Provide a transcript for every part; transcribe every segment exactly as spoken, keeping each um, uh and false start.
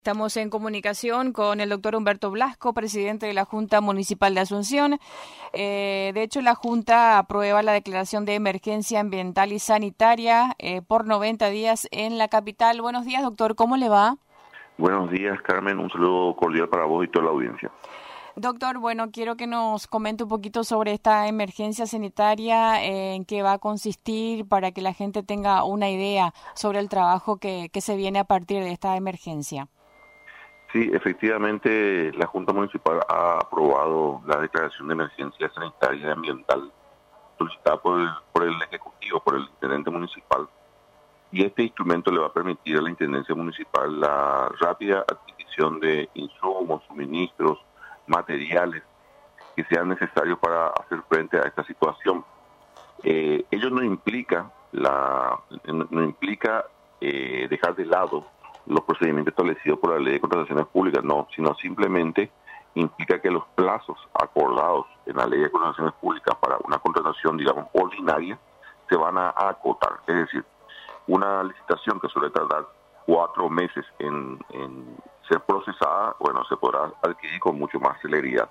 Estamos en comunicación con el doctor Humberto Blasco, presidente de la Junta Municipal de Asunción. Eh, de hecho, la Junta aprueba la declaración de emergencia ambiental y sanitaria eh, por noventa días en la capital. Buenos días, doctor. ¿Cómo le va? Buenos días, Carmen. Un saludo cordial para vos y toda la audiencia. Doctor, bueno, quiero que nos comente un poquito sobre esta emergencia sanitaria, eh, en qué va a consistir, para que la gente tenga una idea sobre el trabajo que, que se viene a partir de esta emergencia. Sí, efectivamente, la Junta Municipal ha aprobado la declaración de emergencia sanitaria y ambiental solicitada por el, por el Ejecutivo, por el Intendente Municipal. Y este instrumento le va a permitir a la Intendencia Municipal la rápida adquisición de insumos, suministros, materiales que sean necesarios para hacer frente a esta situación. Eh, ello no implica, la, no implica eh, dejar de lado los procedimientos establecidos por la Ley de Contrataciones Públicas, no, sino simplemente implica que los plazos acordados en la Ley de Contrataciones Públicas para una contratación, digamos, ordinaria, se van a, a acotar. Es decir, una licitación que suele tardar cuatro meses en, en ser procesada, bueno, se podrá adquirir con mucho más celeridad.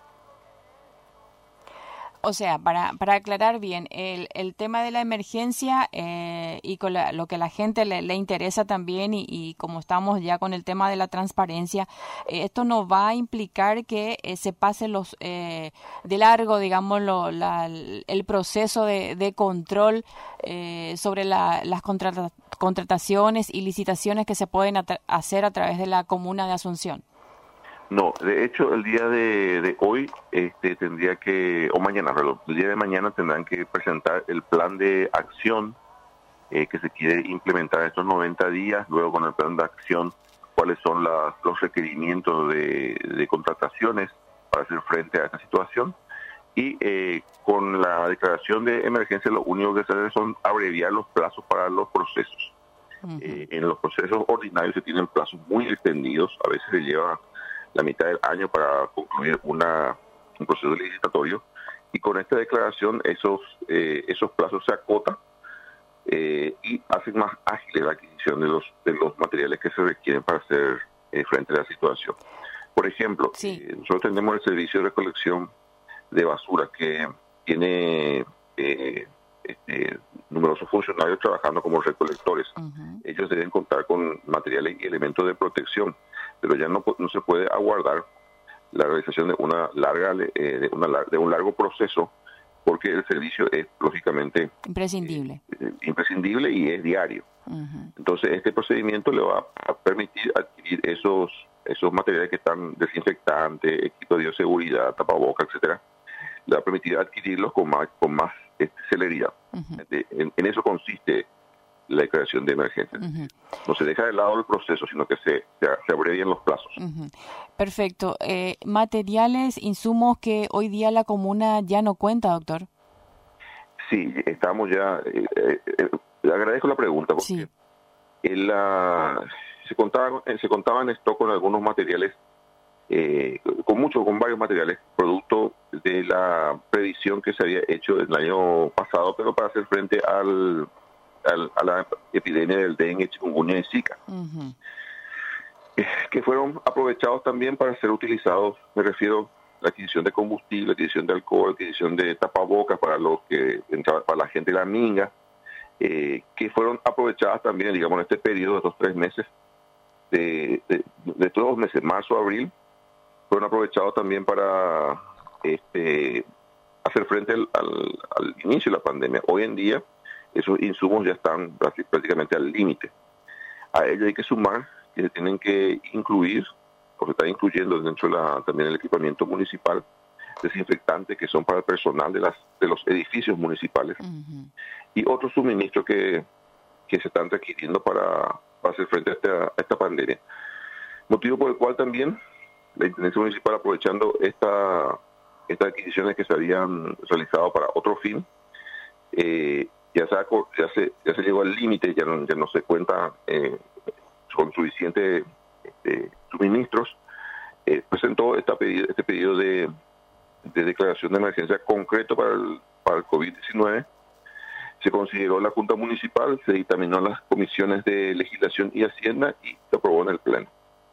O sea, para, para aclarar bien, el, el tema de la emergencia eh, y con la, lo que a la gente le, le interesa también, y, y como estamos ya con el tema de la transparencia, eh, esto no va a implicar que eh, se pase los eh, de largo, digamos, lo, la, el proceso de, de control eh, sobre la, las contrata, contrataciones y licitaciones que se pueden hacer a través de la comuna de Asunción. No, de hecho, el día de, de hoy este, tendría que, o mañana, perdón, el día de mañana tendrán que presentar el plan de acción eh, que se quiere implementar estos noventa días, luego con el plan de acción, cuáles son las, los requerimientos de, de contrataciones para hacer frente a esta situación. Y eh, con la declaración de emergencia, lo único que se hace son abreviar los plazos para los procesos. Uh-huh. Eh, en los procesos ordinarios se tienen plazos muy extendidos, a veces se lleva la mitad del año para concluir una, un proceso licitatorio, y con esta declaración esos eh, esos plazos se acotan eh, y hacen más ágil la adquisición de los de los materiales que se requieren para hacer eh, frente a la situación. Por ejemplo, sí. eh, nosotros tenemos el servicio de recolección de basura que tiene eh, este, numerosos funcionarios trabajando como recolectores. Uh-huh. Ellos deben contar con materiales y elementos de protección, pero ya no, no se puede aguardar la realización de una larga eh, de, una, de un largo proceso, porque el servicio es lógicamente imprescindible eh, imprescindible y es diario. Uh-huh. Entonces este procedimiento le va a permitir adquirir esos esos materiales que están desinfectantes, equipos de bioseguridad, tapabocas, etcétera. Le va a permitir adquirirlos con más con más este, celeridad. Uh-huh. En, en eso consiste la declaración de emergencia. Uh-huh. No se deja de lado el proceso, sino que se, se, se abrevian los plazos. Uh-huh. Perfecto. Eh, materiales, insumos que hoy día la comuna ya no cuenta, doctor. Sí, estamos ya... Eh, eh, eh, le agradezco la pregunta, porque sí. en la, se, contaba, se contaba en stock con algunos materiales, eh, con muchos, con varios materiales, producto de la previsión que se había hecho el año pasado, pero para hacer frente al... a la epidemia del dengue, chikungunya y zika, uh-huh. que fueron aprovechados también para ser utilizados. Me refiero a la adquisición de combustible, la adquisición de alcohol, la adquisición de tapabocas para los que para la gente de la minga, eh, que fueron aprovechadas también, digamos, en este periodo de estos tres meses, de, de, de estos dos meses, marzo, abril, fueron aprovechados también para este, hacer frente al, al, al inicio de la pandemia. Hoy en día esos insumos ya están prácticamente al límite. A ello hay que sumar que se tienen que incluir, o se está incluyendo dentro de la, también el equipamiento municipal, desinfectantes que son para el personal de las de los edificios municipales, uh-huh. y otros suministros que, que se están requiriendo para, para hacer frente a esta, a esta pandemia. Motivo por el cual también la Intendencia Municipal, aprovechando esta, estas adquisiciones que se habían realizado para otro fin, eh, Ya se, ya se ya se llegó al límite, ya no, ya no se cuenta eh, con suficientes eh, suministros, eh, presentó esta pedido, este pedido de, de declaración de emergencia concreto para el, para el COVID diecinueve. Se consideró la Junta Municipal, se dictaminó en las comisiones de Legislación y Hacienda y se aprobó en el Pleno.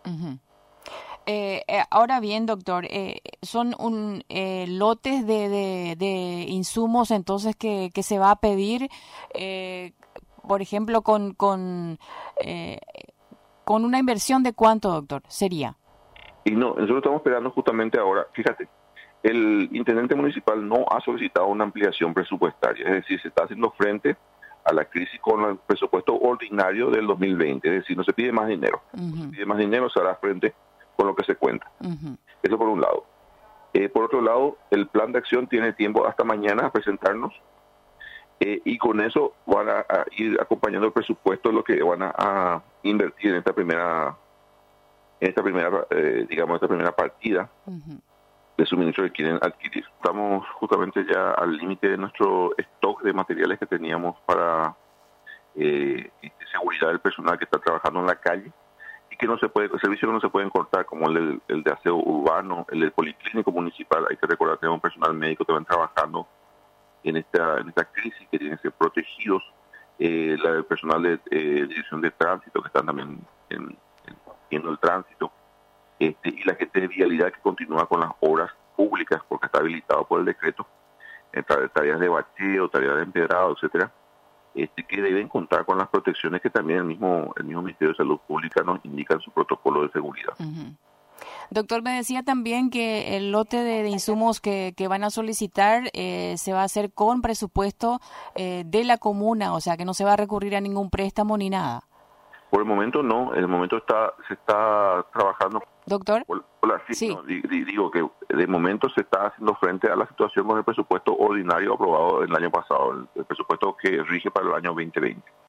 Uh-huh. Eh, eh, ahora bien, doctor, eh, son un eh, lotes de, de, de insumos entonces que, que se va a pedir, eh, por ejemplo, con con, eh, con una inversión de cuánto, doctor, sería. Y no, nosotros estamos esperando justamente ahora, fíjate, el intendente municipal no ha solicitado una ampliación presupuestaria, es decir, se está haciendo frente a la crisis con el presupuesto ordinario del dos mil veinte, es decir, no se pide más dinero, uh-huh. Se pide más dinero, se hará frente con lo que se cuenta. Uh-huh. Eso por un lado. Eh, por otro lado, el plan de acción tiene tiempo hasta mañana a presentarnos eh, y con eso van a, a ir acompañando el presupuesto lo que van a, a invertir en esta primera, en esta primera, eh, digamos, esta primera partida uh-huh. de suministro que quieren adquirir. Estamos justamente ya al límite de nuestro stock de materiales que teníamos para eh, seguridad del personal que está trabajando en la calle. Y que no se puede, servicios no se pueden cortar, como el, el de aseo urbano, el del policlínico municipal. Hay que recordar que tenemos personal médico que van trabajando en esta en esta crisis, que tienen que ser protegidos. Eh, la, el personal de eh, dirección de tránsito, que están también en, en, viendo el tránsito. Este, y la gente de vialidad que continúa con las obras públicas, porque está habilitado por el decreto, en tareas de bacheo, tareas de empedrado, etcétera. Este, que deben contar con las protecciones que también el mismo el mismo Ministerio de Salud Pública nos indica en su protocolo de seguridad. Uh-huh. Doctor, me decía también que el lote de, de insumos que, que van a solicitar eh, se va a hacer con presupuesto eh, de la comuna, o sea que no se va a recurrir a ningún préstamo ni nada. Por el momento no, en el momento está se está trabajando. Doctor. Hola, sí, sí. No, digo que de momento se está haciendo frente a la situación con el presupuesto ordinario aprobado el año pasado, el, el presupuesto que rige para el año veinte veinte.